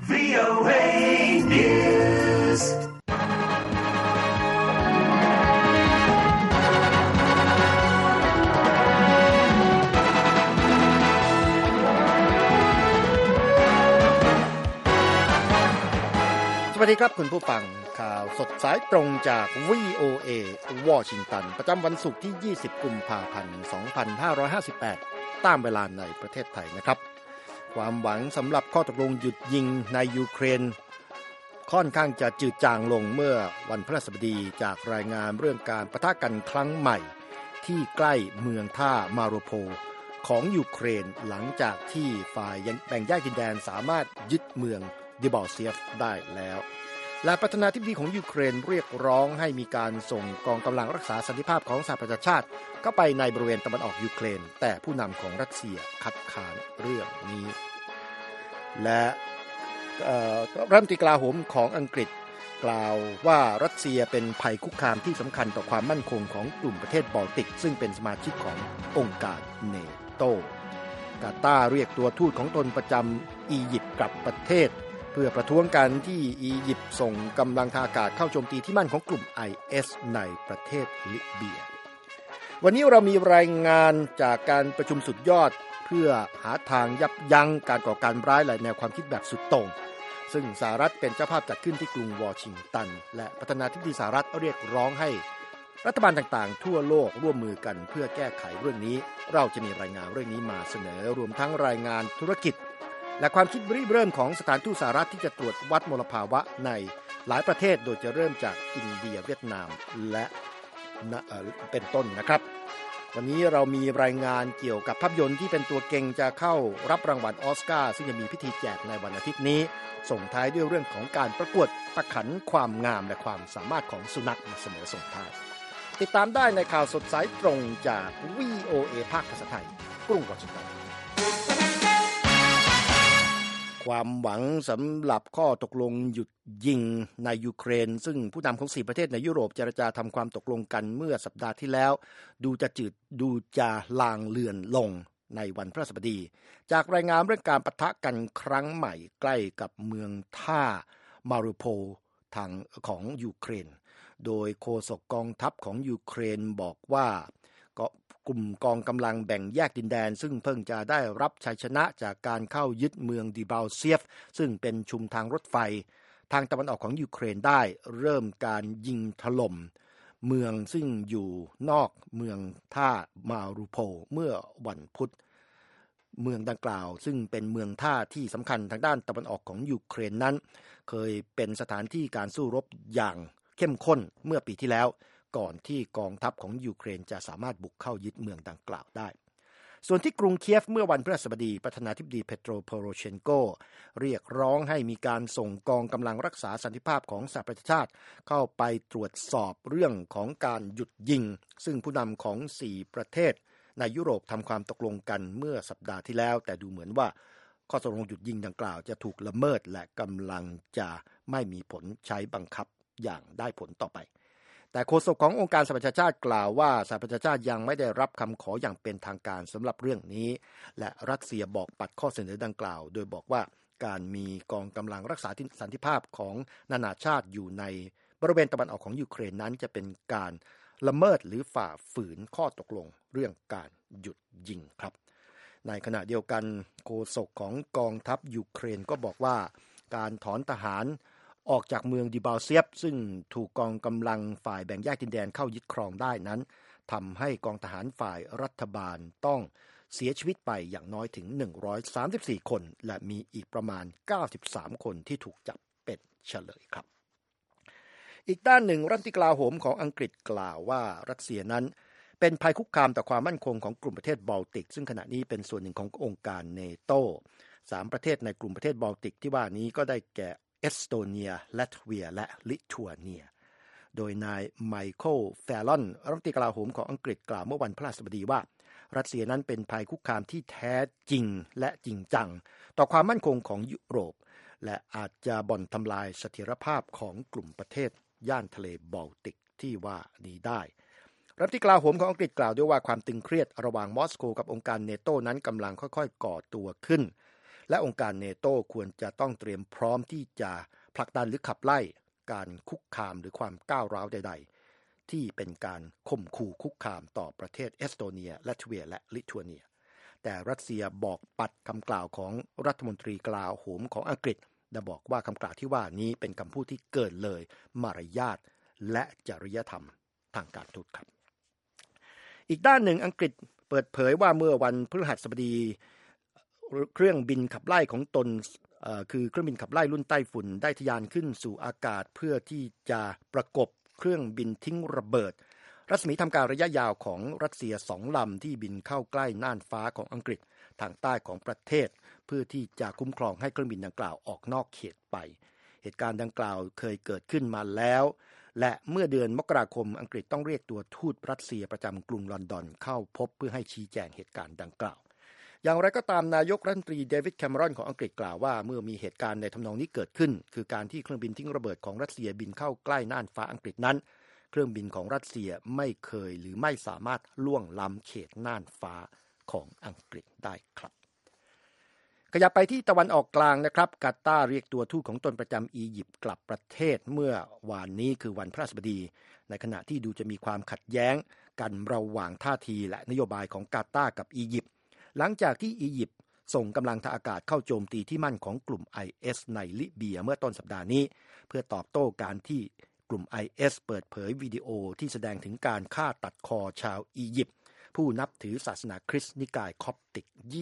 VOA News สวัสดีครับคุณผู้ฟังข่าวสดสายตรงจาก VOA วอชิงตันประจำวันศุกร์ที่ 20 กุมภาพันธ์ 2558 ตามเวลาในประเทศไทยนะครับความหวังสำหรับข้อตกลงหยุดยิงในยูเครนค่อนข้างจะจืดจางลงเมื่อวันพฤหัสบดีจากรายงานเรื่องการปะทะกันครั้งใหม่ที่ใกล้เมืองท่ามาริโพลของยูเครนหลังจากที่ฝ่ายแบ่งแยกดินแดนสามารถยึดเมืองดิบอลเซียฟได้แล้วและประธานาธิบดีของยูเครนเรียกร้องให้มีการส่งกองกำลังรักษาสันติภาพของสหประชาชาติเข้าไปในบริเวณตะวันออกยูเครนแต่ผู้นำของรัสเซียคัดค้านเรื่องนี้และรัฐมนตรีกลาโหมของอังกฤษกล่าวว่ารัสเซียเป็นภัยคุกคามที่สำคัญต่อความมั่นคงของกลุ่มประเทศบอลติกซึ่งเป็นสมาชิกขององค์การเนโตกาตาร์เรียกตัวทูตของตนประจำอียิปต์กลับประเทศเพื่อประท้วงกันที่อียิปต์ส่งกำลังทางอากาศเข้าโจมตีที่มั่นของกลุ่ม IS ในประเทศลิเบียวันนี้เรามีรายงานจากการประชุมสุดยอดเพื่อหาทางยับยั้งการก่อการร้ายหลายแนวความคิดแบบสุดโต่งซึ่งสหรัฐเป็นเจ้าภาพจัดขึ้นที่กรุงวอชิงตันและประธานาธิบดีสหรัฐเรียกร้องให้รัฐบาลต่างๆทั่วโลกร่วมมือกันเพื่อแก้ไขเรื่องนี้เราจะมีรายงานเรื่องนี้มาเสนอรวมทั้งรายงานธุรกิจและความคิดริเริ่มของสถานทูตสหรัฐที่จะตรวจวัดมลภาวะในหลายประเทศโดยจะเริ่มจากอินเดียเวียดนามและเป็นต้นนะครับวันนี้เรามีรายงานเกี่ยวกับภาพยนตร์ที่เป็นตัวเก่งจะเข้ารับรางวัลออสการ์ซึ่งจะมีพิธีแจกในวันอาทิตย์นี้ส่งท้ายด้วยเรื่องของการประกวดประขันความงามและความสามารถของสุนัขมาเสมอส่งท้ายติดตามได้ในข่าวสดสายตรงจาก VOA ภาคภาษาไทยกรุงวอชิงตันความหวังสำหรับข้อตกลงหยุดยิงในยูเครนซึ่งผู้นำของ4ประเทศในยุโรปเจรจาทำความตกลงกันเมื่อสัปดาห์ที่แล้วดูจะลางเลือนลงในวันพฤหัสบดีจากรายงานเรื่องการปะทะกันครั้งใหม่ใกล้กับเมืองท่ามาริโพลทางของยูเครนโดยโฆษกกองทัพของยูเครนบอกว่ากลุ่มกองกำลังแบ่งแยกดินแดนซึ่งเพิ่งจะได้รับชัยชนะจากการเข้ายึดเมืองดิบาลเซียฟซึ่งเป็นชุมทางรถไฟทางตะวันออกของยูเครนได้เริ่มการยิงถล่มเมืองซึ่งอยู่นอกเมืองท่ามาริโพลเมื่อวันพุธเมืองดังกล่าวซึ่งเป็นเมืองท่าที่สำคัญทางด้านตะวันออกของยูเครนนั้นเคยเป็นสถานที่การสู้รบอย่างเข้มข้นเมื่อปีที่แล้วก่อนที่กองทัพของยูเครนจะสามารถบุกเข้ายึดเมืองดังกล่าวได้ส่วนที่กรุงเคียฟเมื่อวันพฤหัสบดีประธานาธิบดีเปโตรโพโรเชนโกเรียกร้องให้มีการส่งกองกำลังรักษาสันติภาพของสหประชาชาติเข้าไปตรวจสอบเรื่องของการหยุดยิงซึ่งผู้นำของ4ประเทศในยุโรปทำความตกลงกันเมื่อสัปดาห์ที่แล้วแต่ดูเหมือนว่าข้อตกลงหยุดยิงดังกล่าวจะถูกละเมิดและกำลังจะไม่มีผลใช้บังคับอย่างได้ผลต่อไปแต่โฆษกขององค์การสหประชาชาติกล่าวว่าสหประชาชาติยังไม่ได้รับคำขออย่างเป็นทางการสำหรับเรื่องนี้และรัสเซียบอกปัดข้อเสนอดังกล่าวโดยบอกว่าการมีกองกำลังรักษาสันติภาพของนานาชาติอยู่ในบริเวณตะวันออกของยูเครนนั้นจะเป็นการละเมิดหรือฝ่าฝืนข้อตกลงเรื่องการหยุดยิงครับในขณะเดียวกันโฆษกของกองทัพยูเครนก็บอกว่าการถอนทหารออกจากเมืองดิบาลเซียฟซึ่งถูกกองกำลังฝ่ายแบ่งแยกดินแดนเข้ายึดครองได้นั้นทำให้กองทหารฝ่ายรัฐบาลต้องเสียชีวิตไปอย่างน้อยถึง134คนและมีอีกประมาณ93คนที่ถูกจับเป็นเฉลยครับอีกด้านหนึ่งรัฐมนตรีกลาโหมของอังกฤษกล่าวว่ารัสเซียนั้นเป็นภัยคุกคามต่อความมั่นคงของกลุ่มประเทศบอลติกซึ่งขณะนี้เป็นส่วนหนึ่งขององค์การเนโต3ประเทศในกลุ่มประเทศบอลติกที่ว่านี้ก็ได้แก่เอสโตเนียลัตเวียและลิทัวเนียโดยนายไมเคิลแฟลอนรัฐมนตรีกลาโหมของอังกฤษกล่าวเมื่อวันพฤหัสบดีว่ารัสเซียนั้นเป็นภัยคุกคามที่แท้จริงและจริงจังต่อความมั่นคงของยุโรปและอาจจะบ่อนทำลายเสถียรภาพของกลุ่มประเทศย่านทะเลบอลติกที่ว่านี้ได้รัฐมนตรีกลาโหมของอังกฤษกล่าวด้วยว่าความตึงเครียดระหว่างมอสโกกับองค์การเนโตนั้นกำลังค่อยๆก่อตัวขึ้นและองค์การเนโตควรจะต้องเตรียมพร้อมที่จะผลักดันหรือขับไล่การคุกคามหรือความก้าวร้าวใดๆที่เป็นการข่มขู่คุกคามต่อประเทศเอสโตเนียลัตเวียและลิทัวเนียแต่รัสเซียบอกปัดคำกล่าวของรัฐมนตรีกลาโหมของอังกฤษและบอกว่าคำกล่าวที่ว่านี้เป็นคำพูดที่เกินเลยมารยาทและจริยธรรมทางการทูตครับอีกด้านหนึ่งอังกฤษเปิดเผยว่าเมื่อวันพฤหัสบดีเครื่องบินขับไล่ของตนคือเครื่องบินขับไล่รุ่นไต้ฝุ่นได้ทะยานขึ้นสู่อากาศเพื่อที่จะประกบเครื่องบินทิ้งระเบิดรัศมีทำการระยะยาวของรัสเซีย2ลำที่บินเข้าใกล้น่านฟ้าของอังกฤษทางใต้ของประเทศเพื่อที่จะคุ้มครองให้เครื่องบินดังกล่าวออกนอกเขตไปเหตุการณ์ดังกล่าวเคยเกิดขึ้นมาแล้วและเมื่อเดือนมกราคมอังกฤษต้องเรียกตัวทูตรัสเซียประจำกรุงลอนดอนเข้าพบเพื่อให้ชี้แจงเหตุการณ์ดังกล่าวอย่างไรก็ตามนายกรัฐมนตรีเดวิดแคมเมรอนของอังกฤษกล่าวว่าเมื่อมีเหตุการณ์ในทำนองนี้เกิดขึ้นคือการที่เครื่องบินทิ้งระเบิดของรัสเซียบินเข้าใกล้น่านฟ้าอังกฤษนั้นเครื่องบินของรัสเซียไม่เคยหรือไม่สามารถล่วงล้ำเขตน่านฟ้าของอังกฤษได้ครับขยับไปที่ตะวันออกกลางนะครับกาตาร์เรียกตัวทูตของตนประจำอียิปต์กลับประเทศเมื่อวานนี้คือวันพฤหัสบดีในขณะที่ดูจะมีความขัดแย้งกันระหว่างท่าทีและนโยบายของกาตาร์กับอียิปต์หลังจากที่อียิปต์ส่งกำลังทางอากาศเข้าโจมตีที่มั่นของกลุ่ม IS ในลิเบียเมื่อต้นสัปดาห์นี้เพื่อตอบโต้การที่กลุ่ม IS เปิดเผยวิดีโอที่แสดงถึงการฆ่าตัดคอชาวอียิปต์ผู้นับถือศาสนาคริสต์นิกายคอปติก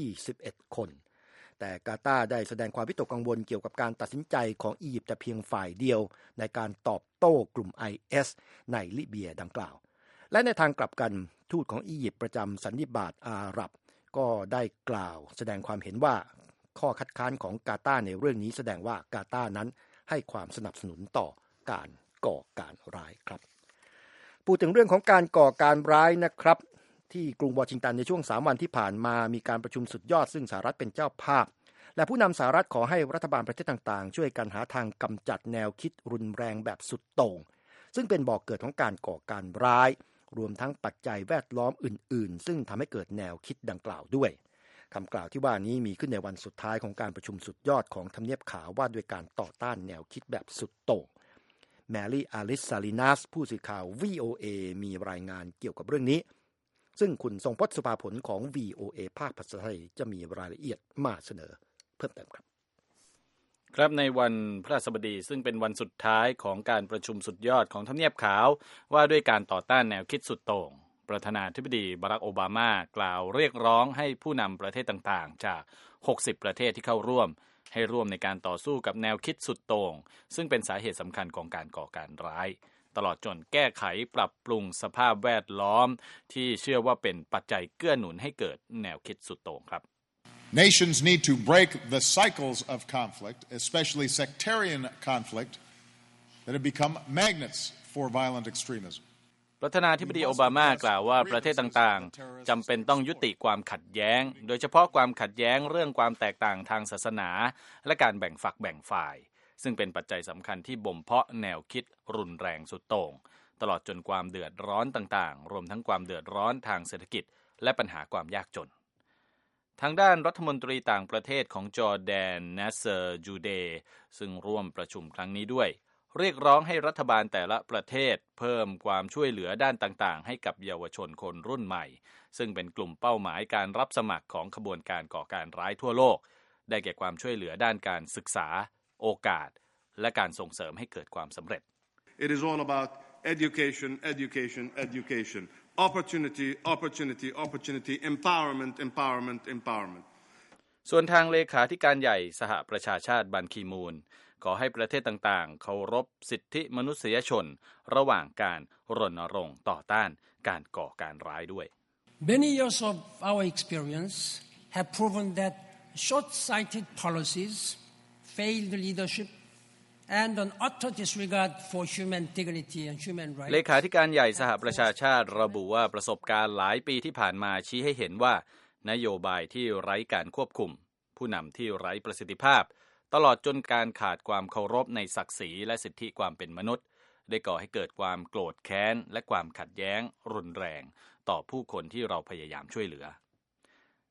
21คนแต่กาตาร์ได้แสดงความวิตกกังวลเกี่ยวกับการตัดสินใจของอียิปต์แต่เพียงฝ่ายเดียวในการตอบโต้กลุ่ม IS ในลิเบียดังกล่าวและในทางกลับกันทูตของอียิปต์ประจำสันนิบาตอาหรับก็ได้กล่าวแสดงความเห็นว่าข้อคัดค้านของกาตาร์ในเรื่องนี้แสดงว่ากาตาร์นั้นให้ความสนับสนุนต่อการก่อการร้ายครับพูดถึงเรื่องของการก่อการร้ายนะครับที่กรุงวอชิงตันในช่วง3วันที่ผ่านมามีการประชุมสุดยอดซึ่งสหรัฐเป็นเจ้าภาพและผู้นำสหรัฐขอให้รัฐบาลประเทศต่างๆช่วยกันหาทางกำจัดแนวคิดรุนแรงแบบสุดโต่งซึ่งเป็นบ่อกเกิดของการก่อการร้ายรวมทั้งปัจจัยแวดล้อมอื่นๆซึ่งทำให้เกิดแนวคิดดังกล่าวด้วยคำกล่าวที่ว่านี้มีขึ้นในวันสุดท้ายของการประชุมสุดยอดของทำเนียบขาวว่าด้วยการต่อต้านแนวคิดแบบสุดโต่งแมรี่อาลิสซาลินัสผู้สื่อข่าว VOA มีรายงานเกี่ยวกับเรื่องนี้ซึ่งคุณทรงพจน์สุภาผลของ VOA ภาคภาษาไทยจะมีรายละเอียดมาเสนอเพิ่มเติมครับในวันพฤหัสบดีซึ่งเป็นวันสุดท้ายของการประชุมสุดยอดของทำเนียบขาวว่าด้วยการต่อต้านแนวคิดสุดโต่งประธานาธิบดีบารักโอบามากล่าวเรียกร้องให้ผู้นำประเทศต่างๆจาก60ประเทศที่เข้าร่วมให้ร่วมในการต่อสู้กับแนวคิดสุดโต่งซึ่งเป็นสาเหตุสำคัญของการก่อการร้ายตลอดจนแก้ไขปรับปรุงสภาพแวดล้อมที่เชื่อว่าเป็นปัจจัยเกื้อหนุนให้เกิดแนวคิดสุดโต่งครับ Nations need to break the cycles of conflict, especially sectarian conflict, that have become magnets for violent extremism. ประธานาธิบดีโอบามากล่าวว่าประเทศต่างๆจำเป็นต้องยุติความขัดแย้งโดยเฉพาะความขัดแย้งเรื่องความแตกต่างทางศาสนาและการแบ่งฝักแบ่งฝ่ายซึ่งเป็นปัจจัยสำคัญที่บ่มเพาะแนวคิดรุนแรงสุดโต่งตลอดจนความเดือดร้อนต่างๆรวมทั้งความเดือดร้อนทางเศรษฐกิจและปัญหาความยากจนทางด้านรัฐมนตรีต่างประเทศของจอร์แดนนัสเซอร์จูเดย์ซึ่งร่วมประชุมครั้งนี้ด้วยเรียกร้องให้รัฐบาลแต่ละประเทศเพิ่มความช่วยเหลือด้านต่างๆให้กับเยาวชนคนรุ่นใหม่ซึ่งเป็นกลุ่มเป้าหมายการรับสมัครของขบวนการก่อการร้ายทั่วโลกได้แก่ความช่วยเหลือด้านการศึกษาโอกาสและการส่งเสริมให้เกิดความสำเร็จ It is all about education, education, education. Opportunity, opportunity, opportunity, empowerment, empowerment, empowerment. ส่วนทางเลขาธิการใหญ่สหประชาชาติบันคีมูนขอให้ประเทศต่างๆเคารพสิทธิมนุษยชนระหว่างการรณรงค์ต่อต้านการก่อการร้ายด้วย Many years of our experience have proven that short-sighted policies, failed leadership, and an utter disregard for human dignity and human rights เลขาธิการใหญ่สหประชาชาติระบุว่าประสบการณ์หลายปีที่ผ่านมาชี้ให้เห็นว่านโยบายที่ไร้การควบคุมผู้นำที่ไร้ประสิทธิภาพตลอดจนการขาดความเคารพในศักดิ์ศรีและสิทธิความเป็นมนุษย์ได้ก่อให้เกิดความโกรธแค้นและความขัดแย้งรุนแรงต่อผู้คนที่เราพยายามช่วยเหลือ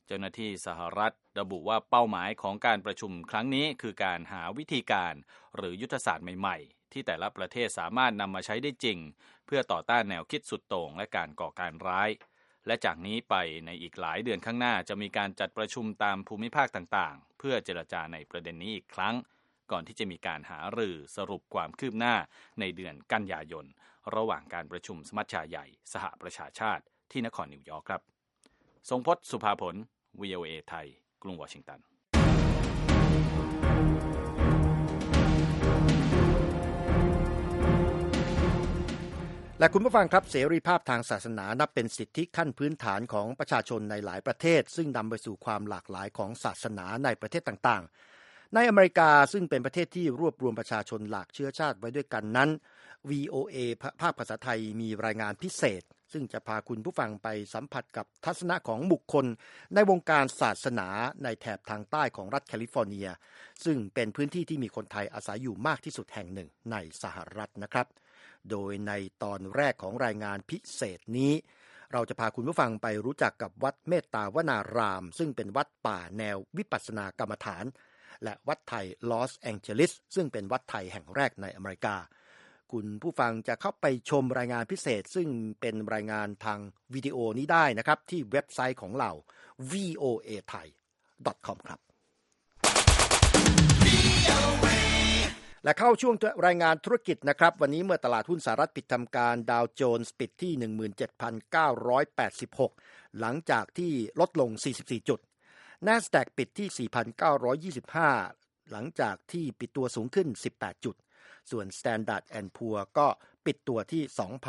เจ้าหน้าที่สหรัฐระบุว่าเป้าหมายของการประชุมครั้งนี้คือการหาวิธีการหรือยุทธศาสตร์ใหม่ๆที่แต่ละประเทศสามารถนำมาใช้ได้จริงเพื่อต่อต้านแนวคิดสุดโต่งและการก่อการร้ายและจากนี้ไปในอีกหลายเดือนข้างหน้าจะมีการจัดประชุมตามภูมิภาคต่างๆเพื่อเจรจาในประเด็นนี้อีกครั้งก่อนที่จะมีการหารือสรุปความคืบหน้าในเดือนกันยายนระหว่างการประชุมสมัชชาใหญ่สหประชาชาติที่นครนิวยอร์กครับทรงพจน์ สุภาผล VOA ไทยกรุงวอชิงตันและคุณผู้ฟังครับเสรีภาพทางศาสนานับเป็นสิทธิขั้นพื้นฐานของประชาชนในหลายประเทศซึ่งนำไปสู่ความหลากหลายของศาสนาในประเทศต่างๆในอเมริกาซึ่งเป็นประเทศที่รวบรวมประชาชนหลากเชื้อชาติไว้ด้วยกันนั้น VOA ภาคภาษาไทยมีรายงานพิเศษซึ่งจะพาคุณผู้ฟังไปสัมผัสกับทัศนะของบุคคลในวงการศาสนาในแถบทางใต้ของรัฐแคลิฟอร์เนียซึ่งเป็นพื้นที่ที่มีคนไทยอาศัยอยู่มากที่สุดแห่งหนึ่งในสหรัฐนะครับโดยในตอนแรกของรายงานพิเศษนี้เราจะพาคุณผู้ฟังไปรู้จักกับวัดเมตตาวนารามซึ่งเป็นวัดป่าแนววิปัสสนากรรมฐานและวัดไทยลอสแองเจลิสซึ่งเป็นวัดไทยแห่งแรกในอเมริกาคุณผู้ฟังจะเข้าไปชมรายงานพิเศษซึ่งเป็นรายงานทางวิดีโอนี้ได้นะครับที่เว็บไซต์ของเรา voathai.com ครับและเข้าช่วงรายงานธุรกิจนะครับวันนี้เมื่อตลาดหุ้นสหรัฐปิดทำการดาวโจนส์ปิดที่ 17,986 หลังจากที่ลดลง44จุด NASDAQ ปิดที่ 4,925 หลังจากที่ปิดตัวสูงขึ้น18จุดส่วน Standard & Poor ก็ปิดตัวที่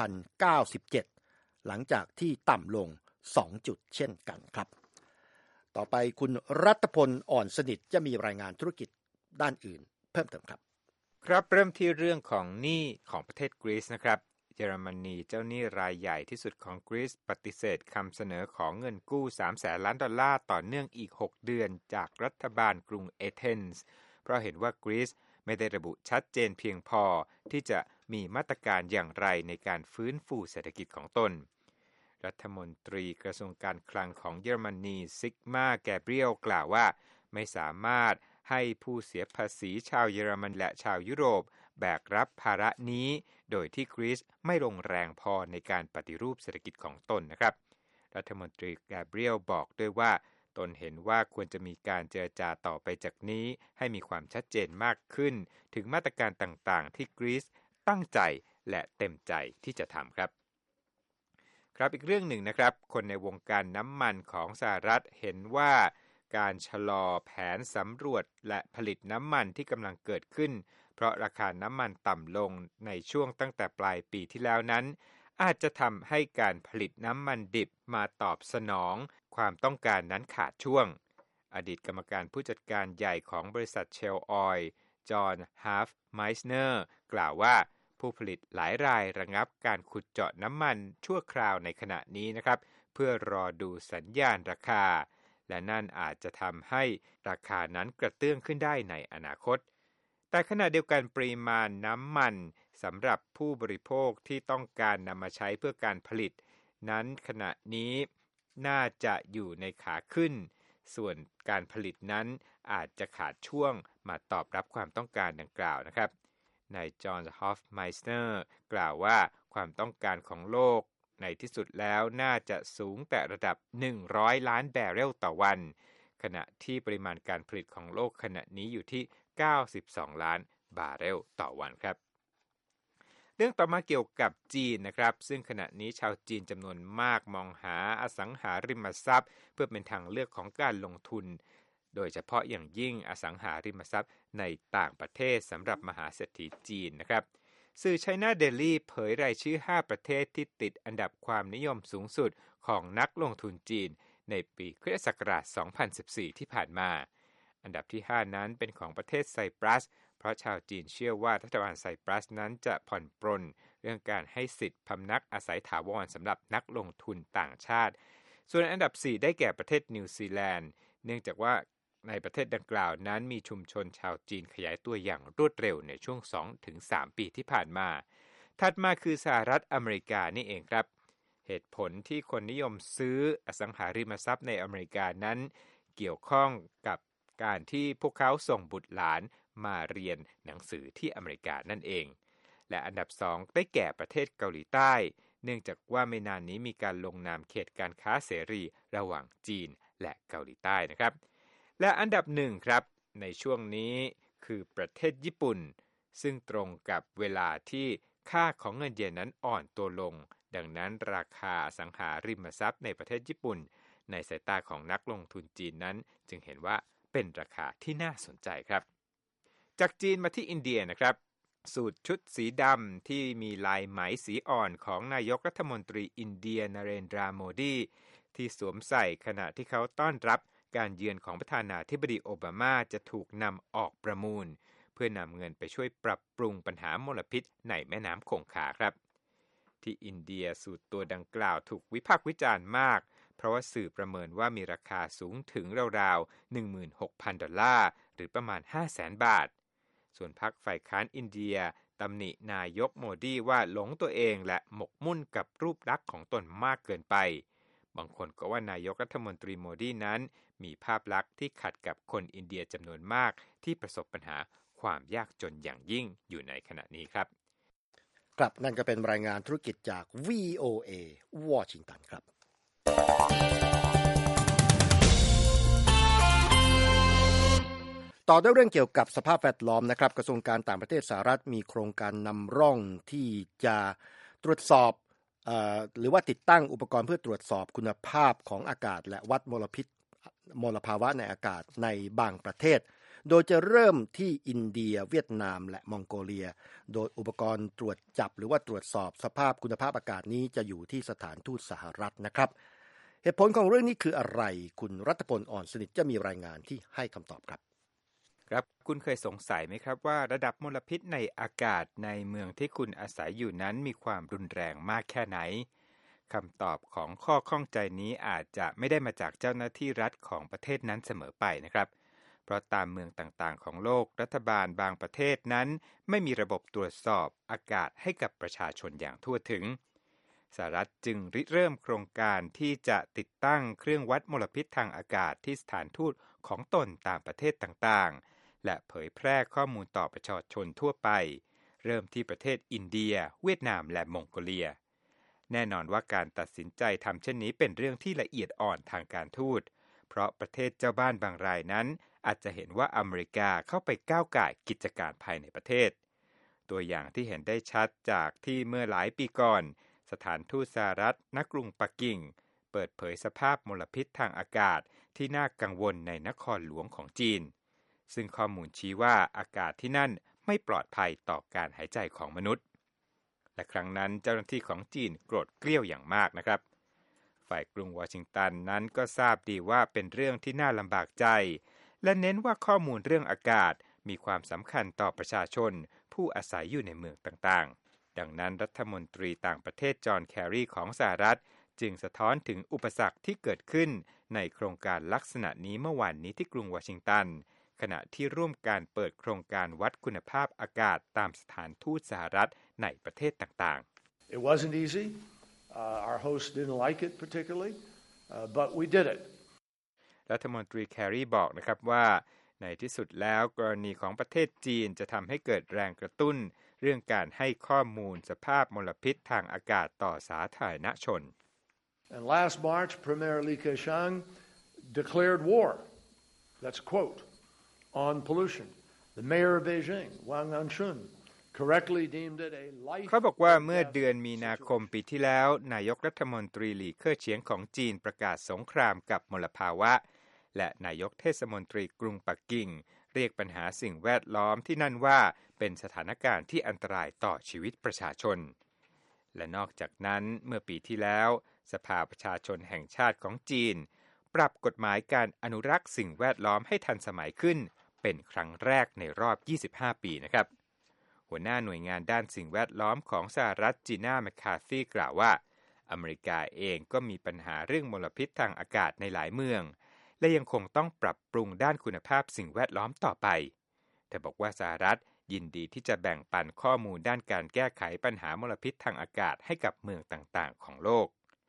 2,097 หลังจากที่ต่ำลง2จุดเช่นกันครับต่อไปคุณรัตพลอ่อนสนิทจะมีรายงานธุรกิจด้านอื่นเพิ่มเติมครับครับเริ่มที่เรื่องของหนี้ของประเทศกรีซนะครับเยอรมนีเจ้าหนี้รายใหญ่ที่สุดของกรีซปฏิเสธคำเสนอของเงินกู้ 300,000 ล้านดอลลาร์ต่อเนื่องอีก6เดือนจากรัฐบาลกรุงเอเธนส์เพราะเห็นว่ากรีซไม่ได้ระบุชัดเจนเพียงพอที่จะมีมาตรการอย่างไรในการฟื้นฟูเศรษฐกิจของตนรัฐมนตรีกระทรวงการคลังของเยอรมนีซิกมาแกเบรียลกล่าวว่าไม่สามารถให้ผู้เสียภาษีชาวเยอรมันและชาวยุโรปแบกรับภาระนี้โดยที่กรีซไม่ลงแรงพอในการปฏิรูปเศรษฐกิจของตนนะครับรัฐมนตรีแกเบรียลบอกด้วยว่าตนเห็นว่าควรจะมีการเจรจาต่อไปจากนี้ให้มีความชัดเจนมากขึ้นถึงมาตรการต่างๆที่กรีซตั้งใจและเต็มใจที่จะทำครับอีกเรื่องหนึ่งนะครับคนในวงการน้ำมันของสหรัฐเห็นว่าการชะลอแผนสำรวจและผลิตน้ำมันที่กำลังเกิดขึ้นเพราะราคาน้ำมันต่ำลงในช่วงตั้งแต่ปลายปีที่แล้วนั้นอาจจะทำให้การผลิตน้ำมันดิบมาตอบสนองความต้องการนั้นขาดช่วงอดีตกรรมการผู้จัดการใหญ่ของบริษัทเชลออยล์จอห์นฮาฟไมสเนอร์กล่าวว่าผู้ผลิตหลายรายระงับการขุดเจาะน้ำมันชั่วคราวในขณะนี้นะครับเพื่อรอดูสัญญาณราคาและนั่นอาจจะทำให้ราคานั้นกระเตื้องขึ้นได้ในอนาคตแต่ขณะเดียวกันปริมาณน้ำมันสำหรับผู้บริโภคที่ต้องการนำมาใช้เพื่อการผลิตนั้นขณะนี้น่าจะอยู่ในขาขึ้นส่วนการผลิตนั้นอาจจะขาดช่วงมาตอบรับความต้องการดังกล่าวนะครับนายจอห์นฮอฟไมสเนอร์กล่าวว่าความต้องการของโลกในที่สุดแล้วน่าจะสูงแต่ระดับ100ล้านแบเรลต่อวันขณะที่ปริมาณการผลิตของโลกขณะนี้อยู่ที่92ล้านบาร์เรลต่อวันครับเรื่องต่อมาเกี่ยวกับจีนนะครับซึ่งขณะนี้ชาวจีนจำนวนมากมองหาอสังหาริมทรัพย์เพื่อเป็นทางเลือกของการลงทุนโดยเฉพาะอย่างยิ่งอสังหาริมทรัพย์ในต่างประเทศสำหรับมหาเศรษฐีจีนนะครับสื่อ China Daily เผยรายชื่อ5ประเทศที่ติดอันดับความนิยมสูงสุดของนักลงทุนจีนในปีคริสตศักราช 2014 ที่ผ่านมาอันดับที่5นั้นเป็นของประเทศไซปรัสเพราะชาวจีนเชื่อว่ารัฐบาลไซปรัสนั้นจะผ่อนปรนเรื่องการให้สิทธิพำนักอาศัยถาวรสำหรับนักลงทุนต่างชาติส่วนอันดับ4ได้แก่ประเทศนิวซีแลนด์เนื่องจากว่าในประเทศดังกล่าวนั้นมีชุมชนชาวจีนขยายตัวอย่างรวดเร็วในช่วง 2-3 ปีที่ผ่านมาถัดมาคือสหรัฐอเมริกานี่เองครับเหตุผลที่คนนิยมซื้ออสังหาริมทรัพย์ในอเมริกานั้นเกี่ยวข้องกับการที่พวกเขาส่งบุตรหลานมาเรียนหนังสือที่อเมริกานั่นเองและอันดับ2ได้แก่ประเทศเกาหลีใต้เนื่องจากว่าไม่นานนี้มีการลงนามเขตการค้าเสรีระหว่างจีนและเกาหลีใต้นะครับและอันดับ1ครับในช่วงนี้คือประเทศญี่ปุ่นซึ่งตรงกับเวลาที่ค่าของเงินเยนนั้นอ่อนตัวลงดังนั้นราคาอสังหาริมทรัพย์ในประเทศญี่ปุ่นในสายตาของนักลงทุนจีนนั้นจึงเห็นว่าเป็นราคาที่น่าสนใจครับจากจีนมาที่อินเดียนะครับสูทชุดสีดำที่มีลายไหมสีอ่อนของนายกรัฐมนตรีอินเดียนเรนทราโมดีที่สวมใส่ขณะที่เขาต้อนรับการเยือนของประธานาธิบดีโอบามาจะถูกนำออกประมูลเพื่อนำเงินไปช่วยปรับปรุงปัญหามลพิษในแม่น้ำคงคาครับที่อินเดียสูทตัวดังกล่าวถูกวิพากษ์วิจารณ์มากเพราะว่าสื่อประเมินว่ามีราคาสูงถึงราวๆ $16,000 หรือประมาณ 500,000 บาทส่วนพรรคฝ่ายค้านอินเดียตำหนินายกโมดีว่าหลงตัวเองและหมกมุ่นกับรูปลักษณ์ของตนมากเกินไปบางคนก็ว่านายกรัฐมนตรีโมดีนั้นมีภาพลักษณ์ที่ขัดกับคนอินเดียจำนวนมากที่ประสบปัญหาความยากจนอย่างยิ่งอยู่ในขณะนี้ครับครับนั่นก็เป็นรายงานธุรกิจจาก VOA วอชิงตันครับต่อด้วยเรื่องเกี่ยวกับสภาพแวดล้อมนะครับกระทรวงการต่างประเทศสหรัฐมีโครงการนำร่องที่จะตรวจสอบหรือว่าติดตั้งอุปกรณ์เพื่อตรวจสอบคุณภาพของอากาศและวัดมลภาวะในอากาศในบางประเทศโดยจะเริ่มที่อินเดียเวียดนามและมองโกเลียโดยอุปกรณ์ตรวจจับหรือว่าตรวจสอบสภาพคุณภาพอากาศนี้จะอยู่ที่สถานทูตสหรัฐนะครับเหตุผลของเรื่องนี้คืออะไรคุณรัตพลอ่อนสนิทจะมีรายงานที่ให้คำตอบครับครับคุณเคยสงสัยไหมครับว่าระดับมลพิษในอากาศในเมืองที่คุณอาศัยอยู่นั้นมีความรุนแรงมากแค่ไหนคำตอบของข้อข้องใจนี้อาจจะไม่ได้มาจากเจ้าหน้าที่รัฐของประเทศนั้นเสมอไปนะครับเพราะตามเมืองต่างๆของโลกรัฐบาลบางประเทศนั้นไม่มีระบบตรวจสอบอากาศให้กับประชาชนอย่างทั่วถึงสหรัฐจึงริเริ่มโครงการที่จะติดตั้งเครื่องวัดมลพิษทางอากาศที่สถานทูตของตนตามประเทศต่างๆและเผยแพร่ข้อมูลต่อประชาชนทั่วไปเริ่มที่ประเทศอินเดียเวียดนามและมองโกเลียแน่นอนว่าการตัดสินใจทำเช่นนี้เป็นเรื่องที่ละเอียดอ่อนทางการทูตเพราะประเทศเจ้าบ้านบางรายนั้นอาจจะเห็นว่าอเมริกาเข้าไปก้าวก่ายกิจการภายในประเทศตัวอย่างที่เห็นได้ชัดจากที่เมื่อหลายปีก่อนสถานทูตสหรัฐณกรุงปักกิ่งเปิดเผยสภาพมลพิษทางอากาศที่น่ากังวลในนครหลวงของจีนซึ่งข้อมูลชี้ว่าอากาศที่นั่นไม่ปลอดภัยต่อการหายใจของมนุษย์และครั้งนั้นเจ้าหน้าที่ของจีนโกรธเกรี้ยวอย่างมากนะครับฝ่ายกรุงวอชิงตันนั้นก็ทราบดีว่าเป็นเรื่องที่น่าลำบากใจและเน้นว่าข้อมูลเรื่องอากาศมีความสำคัญต่อประชาชนผู้อาศัยอยู่ในเมืองต่างๆดังนั้นรัฐมนตรีต่างประเทศจอห์นแครีของสหรัฐจึงสะท้อนถึงอุปสรรคที่เกิดขึ้นในโครงการลักษณะนี้เมื่อวานนี้ที่กรุงวอชิงตันขณะที่ร่วมการเปิดโครงการวัดคุณภาพอากาศตามสถานทูตสหรัฐในประเทศต่างๆ It wasn't easy. Our host didn't like it particularly, but we did it. รัฐมนตรีแครีบอกนะครับว่าในที่สุดแล้วกรณีของประเทศจีนจะทำให้เกิดแรงกระตุ้นเรื่องการให้ข้อมูลสภาพมลพิษทางอากาศต่อสาธารณชน And last March, Premier Li Keqiang declared war. That's a quote on pollution. The mayor of Beijing, Wang Anshun, correctly deemed it a life. เขาบอกว่าเมื่อเดือนมีนาคมปีที่แล้วนายกรัฐมนตรีหลี่เค่อเฉียงของจีนประกาศสงครามกับมลภาวะและนายกเทศมนตรีกรุงปักกิ่งเรียกปัญหาสิ่งแวดล้อมที่นั่นว่าเป็นสถานการณ์ที่อันตรายต่อชีวิตประชาชนและนอกจากนั้นเมื่อปีที่แล้วสภาประชาชนแห่งชาติของจีนปรับกฎหมายการอนุรักษ์สิ่งแวดล้อมให้ทันสมัยขึ้นเป็นครั้งแรกในรอบ25ปีนะครับหัวหน้าหน่วยงานด้านสิ่งแวดล้อมของสหรัฐจีน่าแมคคาร์ธีกล่าวว่าอเมริกาเองก็มีปัญหาเรื่องมลพิษทางอากาศในหลายเมืองและยังคงต้องปรับปรุงด้านคุณภาพสิ่งแวดล้อมต่อไปเธอบอกว่าสหรัฐยินดีที่จะแบ่งปันข้อมูลด้านการแก้ไขปัญหามลพิษทางอากาศให้กับเมืองต่างๆของโลก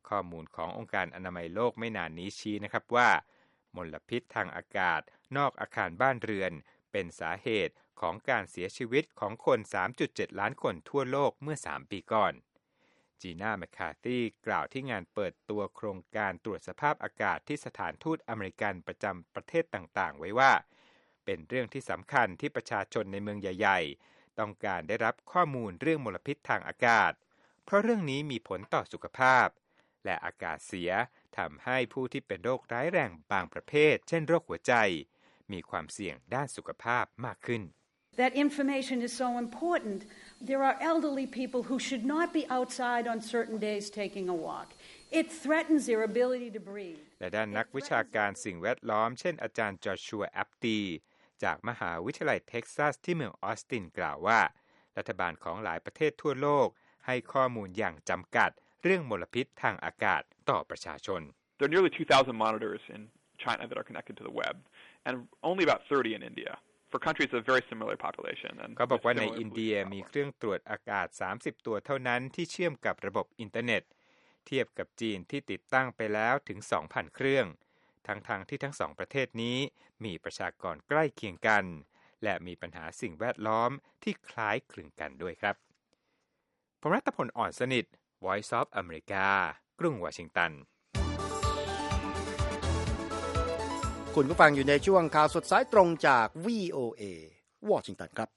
ข้อมูลขององค์การอนามัยโลกไม่นานนี้ชี้นะครับว่ามลพิษทางอากาศนอกอาคารบ้านเรือนเป็นสาเหตุของการเสียชีวิตของคน 3.7 ล้านคนทั่วโลกเมื่อ3 ปีก่อนจีน่าแมคคาร์ธีกล่าวที่งานเปิดตัวโครงการตรวจสภาพอากาศที่สถานทูตอเมริกันประจำประเทศต่างๆไว้ว่าเป็นเรื่องที่สำคัญที่ประชาชนในเมืองใหญ่ๆต้องการได้รับข้อมูลเรื่องมลพิษทางอากาศเพราะเรื่องนี้มีผลต่อสุขภาพและอากาศเสียทำให้ผู้ที่เป็นโรคร้ายแรงบางประเภทเช่นโรคหัวใจมีความเสี่ยงด้านสุขภาพมากขึ้น That information is so important. There are elderly people who should not be outside on certain days taking a walk. It threatens their ability to breathe. และด้านนักวิชาการสิ่งแวดล้อมเช่นอาจารย์จอชัวแอปตีจากมหาวิทยาลัยเท็กซัสที่เมืองออสตินกล่าวว่ารัฐบาลของหลายประเทศทั่วโลกให้ข้อมูลอย่างจำกัดเรื่องมลพิษทางอากาศต่อประชาชน There are nearly 2,000 monitors in China that are connected to the web, and only about 30 in India.For countries with very similar population. เขาบอกว่าในอินเดียมีเครื่องตรวจอากาศ30ตัวเท่านั้นที่เชื่อมกับระบบอินเทอร์เน็ตเทียบกับจีนที่ติดตั้งไปแล้วถึง 2,000 เครื่องทั้งที่ทั้งสองประเทศนี้มีประชากรใกล้เคียงกันและมีปัญหาสิ่งแวดล้อมที่คล้ายคลึงกันด้วยครับผมรัตพลอ่อนสนิท Voice of America กรุงวอชิงตันคุณผู้ฟังอยู่ในช่วงข่าวสดสายตรงจาก VOA วอชิงตันครับ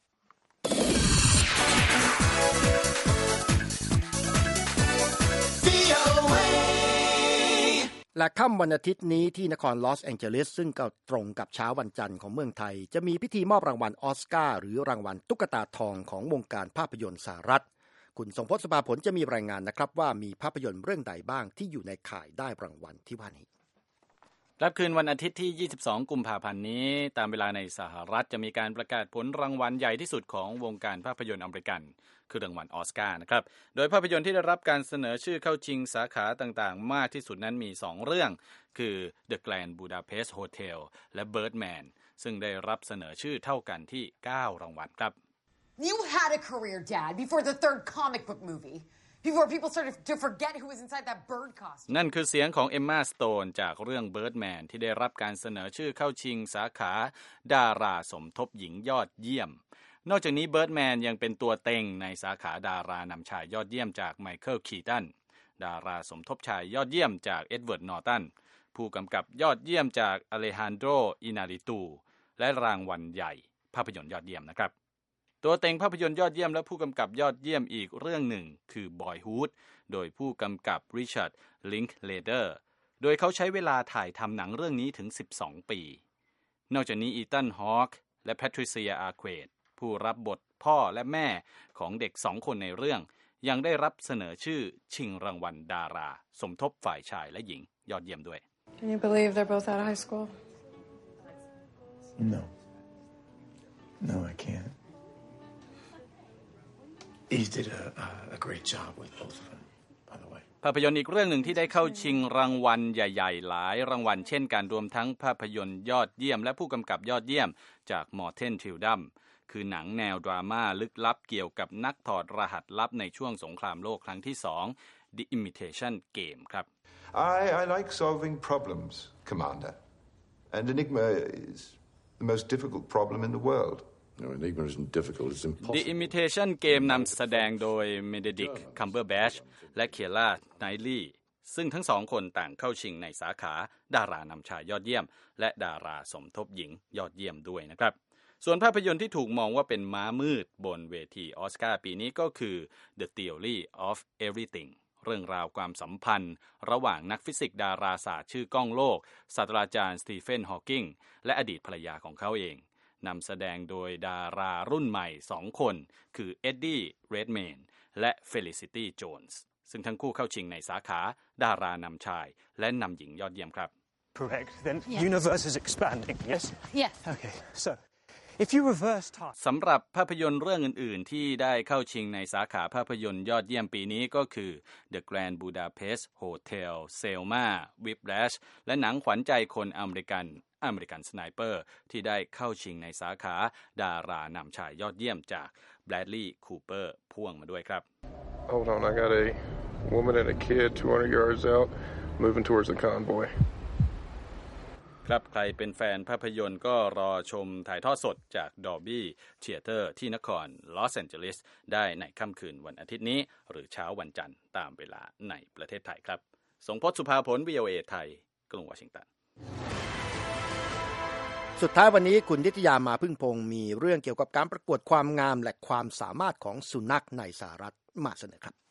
และค่ำวันอาทิตย์นี้ที่นครลอสแองเจลิสซึ่งก็ตรงกับเช้าวันจันทร์ของเมืองไทยจะมีพิธีมอบรางวัลออสการ์หรือรางวัลตุ๊กตาทองของวงการภาพยนตร์สหรัฐคุณทรงพจน์ สภาผลจะมีรายงานนะครับว่ามีภาพยนตร์เรื่องใดบ้างที่อยู่ในข่ายได้รางวัลที่ว่านี้รับคืนวันอาทิตย์ที่22กุมภาพันธ์นี้ตามเวลาในสหรัฐจะมีการประกาศผลรางวัลใหญ่ที่สุดของวงการภาพยนตร์อเมริกันคือรางวัลออสการ์นะครับโดยภาพยนตร์ที่ได้รับการเสนอชื่อเข้าชิงสาขาต่างๆมากที่สุดนั้นมี2เรื่องคือ The Grand Budapest Hotel และ Birdman ซึ่งได้รับเสนอชื่อเท่ากันที่9รางวัลครับ You had a career, Dad, before the third comic book movie.Before people started to forget who was inside that bird costume. นั่นคือเสียงของเอมม่า สโตนจากเรื่อง Birdman ที่ได้รับการเสนอชื่อเข้าชิงสาขาดาราสมทบหญิงยอดเยี่ยมนอกจากนี้ Birdman ยังเป็นตัวเต็งในสาขาดารานำชายยอดเยี่ยมจากไมเคิล คีตันดาราสมทบชายยอดเยี่ยมจากเอ็ดเวิร์ด นอร์ตันผู้กำกับยอดเยี่ยมจากอเลฮันโดร อินาริตูและรางวัลใหญ่ภาพยนตร์ยอดเยี่ยมนะครับตัวเต็งภาพยนตร์ยอดเยี่ยมและผู้กำกับยอดเยี่ยมอีกเรื่องหนึ่งคือ Boyhood โดยผู้กำกับริชาร์ด ลิงค์เลเดอร์โดยเขาใช้เวลาถ่ายทำหนังเรื่องนี้ถึง12ปีนอกจากนี้อีตัน ฮอคและแพทริเซีย อาร์เควดผู้รับบทพ่อและแม่ของเด็ก2คนในเรื่องยังได้รับเสนอชื่อชิงรางวัลดาราสมทบฝ่ายชายและหญิงยอดเยี่ยมด้วย Can you believe they're both out of high school? No, I can't.He did a great job with both of them, by the way. ภาพยนตร์อีกเรื่องหนึ่งที่ได้เข้าชิงรางวัลใหญ่ๆหลายรางวัลเช่นกันรวมทั้งภาพยนตร์ยอดเยี่ยมและผู้กำกับยอดเยี่ยมจากมอร์เทน ทิลดัมคือหนังแนวดราม่าลึกลับเกี่ยวกับนักถอดรหัสลับในช่วงสงครามโลกครั้งที่2 The Imitation Game ครับ I like solving problems, Commander. And Enigma is the most difficult problem in the world.No, Enigma isn't difficult, it's impossible. The Imitation Game นำแสดงโดยเมเดดิก คัมเบอร์แบชและเคียร่า ไนท์ลีย์ซึ่งทั้งสองคนต่างเข้าชิงในสาขาดารานำชายยอดเยี่ยมและดาราสมทบหญิงยอดเยี่ยมด้วยนะครับส่วนภาพยนตร์ที่ถูกมองว่าเป็นม้ามืดบนเวทีออสการ์ปีนี้ก็คือ The Theory of Everything เรื่องราวความสัมพันธ์ระหว่างนักฟิสิกส์ดาราศาสตร์ชื่อก้องโลกศาสตราจารย์สตีเฟน ฮอว์กิงและอดีตภรรยาของเขาเองนำแสดงโดยดารารุ่นใหม่2คนคือเอ็ดดี้ เรดแมนและเฟลิซิตี้ โจนส์ซึ่งทั้งคู่เข้าชิงในสาขาดารานำชายและนำหญิงยอดเยี่ยมครับ Correct. Then universe is expanding. Yes. Yes. Okay. So, if you reverse time. สำหรับภาพยนตร์เรื่องอื่นๆที่ได้เข้าชิงในสาขาภาพยนตร์ยอดเยี่ยมปีนี้ก็คือ The Grand Budapest Hotel, Selma, Whiplash และหนังขวัญใจคนอเมริกันสไนเปอร์ที่ได้เข้าชิงในสาขาดารานำชายยอดเยี่ยมจากแบรดลีย์ คูเปอร์พ่วงมาด้วยครับ Hold on, I got a woman and a kid 200 yards out, moving towards the convoy. ครับใครเป็นแฟนภาพยนตร์ก็รอชมถ่ายทอดสดจาก Dolby Theater ที่นครลอสแอนเจลิสได้ในค่ำคืนวันอาทิตย์นี้หรือเช้าวันจันทร์ตามเวลาในประเทศไทยครับสงพจน์สุภาผล VOA ไทยกรุงวอชิงตันสุดท้ายวันนี้คุณนิตยามาพึ่งพงศ์มีเรื่องเกี่ยวกับการประกวดความงามและความสามารถของสุนัขในสหรัฐมาเสนอครับ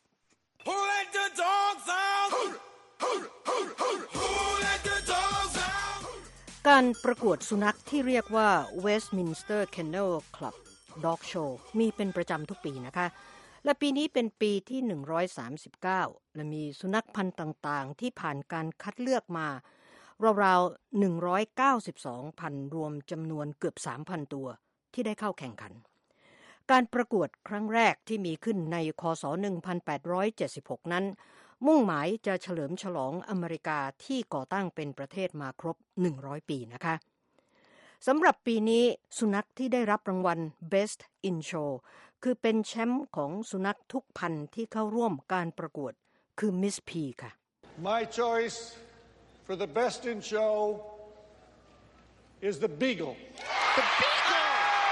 การประกวดสุนัขที่เรียกว่า Westminster Kennel Club Dog Show มีเป็นประจำทุกปีนะคะและปีนี้เป็นปีที่139และมีสุนัขพันธุ์ต่างๆที่ผ่านการคัดเลือกมาราวๆ192พันรวมจำนวนเกือบ 3,000 ตัวที่ได้เข้าแข่งขันการประกวดครั้งแรกที่มีขึ้นในคศ1876นั้นมุ่งหมายจะเฉลิมฉลองอเมริกาที่ก่อตั้งเป็นประเทศมาครบ100ปีนะคะสำหรับปีนี้สุนัขที่ได้รับรางวัล Best in Show คือเป็นแชมป์ของสุนัขทุกพันธุ์ที่เข้าร่วมการประกวดคือ Miss P ค่ะ My choice for the best in show is the Beagle. The Beagle!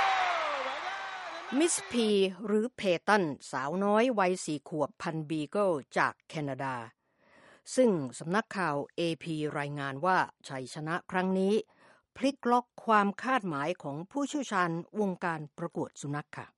Miss P หรือเพตันสาวน้อยวัย4 ขวบพันธุ์บีเกิลจากแคนาดาซึ่งสำนักข่าว AP รายงานว่าชัยชนะครั้งนี้พลิกล็อกความคาดหมายของผู้เชี่ยวชาญวงการประกวดสุนัขค่ะ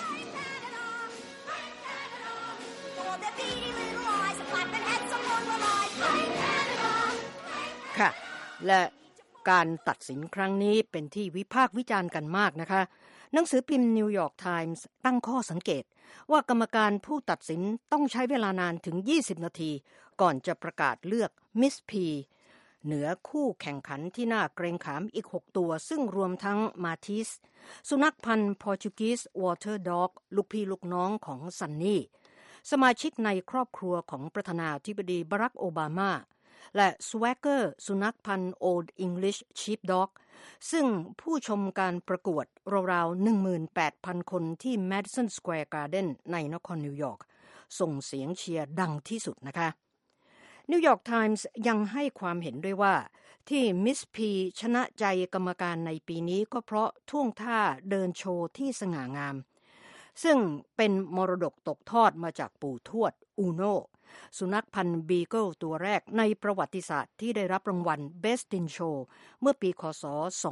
ค่ะและการตัดสินครั้งนี้เป็นที่วิพากษ์วิจารณ์กันมากนะคะหนังสือพิมพ์นิวยอร์กไทมส์ตั้งข้อสังเกตว่ากรรมการผู้ตัดสินต้องใช้เวลานานถึง20นาทีก่อนจะประกาศเลือกมิสพีเหนือคู่แข่งขันที่น่าเกรงขามอีก6ตัวซึ่งรวมทั้งมาทิสสุนัขพันธุ์โปรตุเกสวอเตอร์ด็อกลูกพี่ลูกน้องของซันนี่สมาชิกในครอบครัวของประธานาธิบดีบารักโอบามาและสแวกเกอร์สุนัขพันธุ์ Old English Sheepdog ซึ่งผู้ชมการประกวดราวๆ 18,000 คนที่ Madison Square Garden ในนครนิวยอร์กส่งเสียงเชียร์ดังที่สุดนะคะนิวยอร์กไทมส์ยังให้ความเห็นด้วยว่าที่มิสพีชนะใจกรรมการในปีนี้ก็เพราะท่วงท่าเดินโชว์ที่สง่างามซึ่งเป็นมรดกตกทอดมาจากปู่ทวดอูโนสุนัขพันธุ์บีเกิลตัวแรกในประวัติศาสตร์ที่ได้รับรางวัล Best in Show เมื่อปีคศ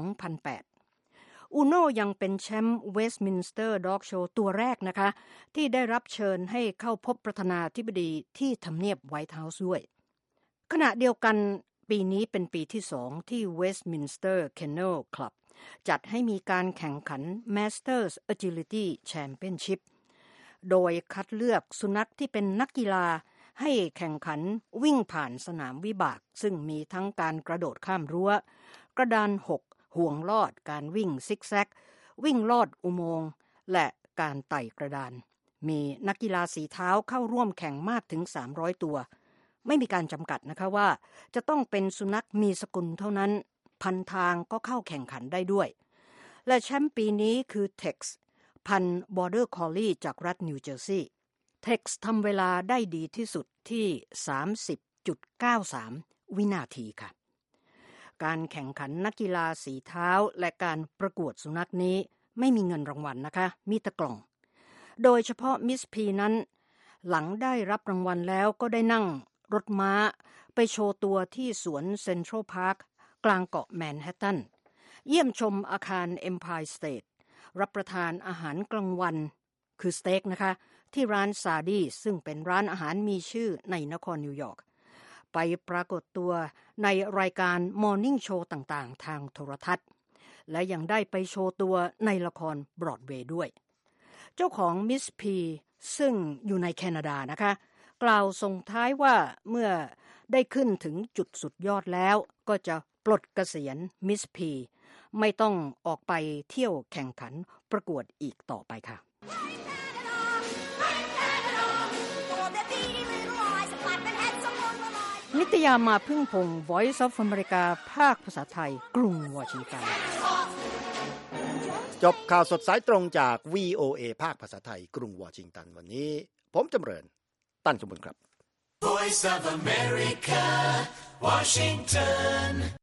2008 อูโนยังเป็นแชมป์ Westminster Dog Show ตัวแรกนะคะที่ได้รับเชิญให้เข้าพบประธานาธิบดีที่ทำเนียบไวท์เฮาส์ด้วยขณะเดียวกันปีนี้เป็นปีที่2ที่ Westminster Kennel Club จัดให้มีการแข่งขัน Masters Agility Championship โดยคัดเลือกสุนัขที่เป็นนักกีฬาให้แข่งขันวิ่งผ่านสนามวิบากซึ่งมีทั้งการกระโดดข้ามรั้วกระดานหกห่วงลอดการวิ่งซิกแซกวิ่งลอดอุโมงค์และการไต่กระดานมีนักกีฬาสีเท้าเข้าร่วมแข่งมากถึง300ตัวไม่มีการจำกัดนะคะว่าจะต้องเป็นสุนัขมีสกุลเท่านั้นพันทางก็เข้าแข่งขันได้ด้วยและแชมป์ปีนี้คือเท็กซ์พันธุ์บอร์เดอร์คอลลี่จากรัฐนิวเจอร์ซีย์เท็กซ์ทำเวลาได้ดีที่สุดที่ 30.93 วินาทีค่ะการแข่งขันนักกีฬาสีเท้าและการประกวดสุนัขนี้ไม่มีเงินรางวัลนะคะมีแต่กล่องโดยเฉพาะมิสพีนั้นหลังได้รับรางวัลแล้วก็ได้นั่งรถม้าไปโชว์ตัวที่สวนเซ็นทรัลพาร์คกลางเกาะแมนฮัตตันเยี่ยมชมอาคาร Empire State รับประทานอาหารกลางวันคือสเต็กนะคะที่ร้านซาดีซึ่งเป็นร้านอาหารมีชื่อในนครนิวยอร์กไปปรากฏตัวในรายการ Morning Show ต่างๆทางโทรทัศน์และยังได้ไปโชว์ตัวในละครบรอดเวย์ด้วยเจ้าของมิสพีซึ่งอยู่ในแคนาดานะคะกล่าวส่งท้ายว่าเมื่อได้ขึ้นถึงจุดสุดยอดแล้วก็จะปลดเกษียณมิสพีไม่ต้องออกไปเที่ยวแข่งขันประกวดอีกต่อไปค่ะนิตยามาพึ่งพงศ์ Voice of America ภาคภาษาไทยกรุงวอชิงตันจบข่าวสดสายตรงจาก VOA ภาคภาษาไทยกรุงวอชิงตันวันนี้ผมจำเริญตั้นสมบูรณ์ครับ Voice of America, Washington